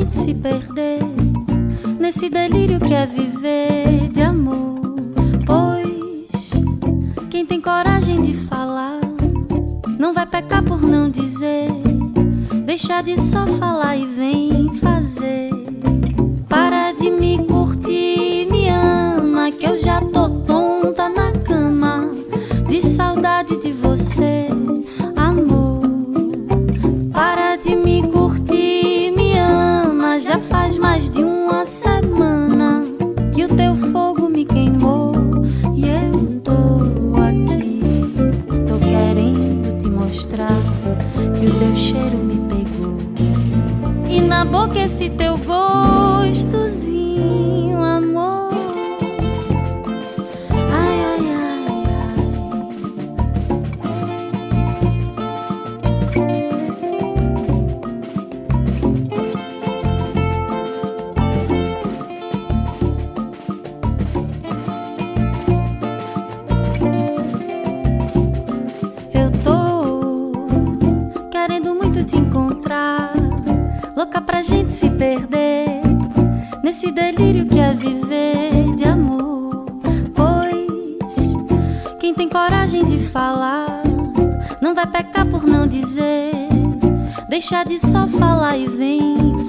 gente se perder nesse delírio que é viver de amor. Pois quem tem coragem de falar não vai pecar por não dizer. Deixa de só falar e vem fazer. Para de me curtir, me ama, que eu já tô tonta na cama de saudade de você, amor. Para de me curtir, me ama, já faz mais de uma semana que o teu fogo me queimou e eu tô aqui. Tô querendo te mostrar que o teu cheiro me pegou e na boca esse teu gostozinho, amor. Ai, ai, ai, eu tô querendo muito te encontrar, louca pra gente se perder nesse delírio que é viver de amor. Pois quem tem coragem de falar não vai pecar por não dizer. Deixa de só falar e vem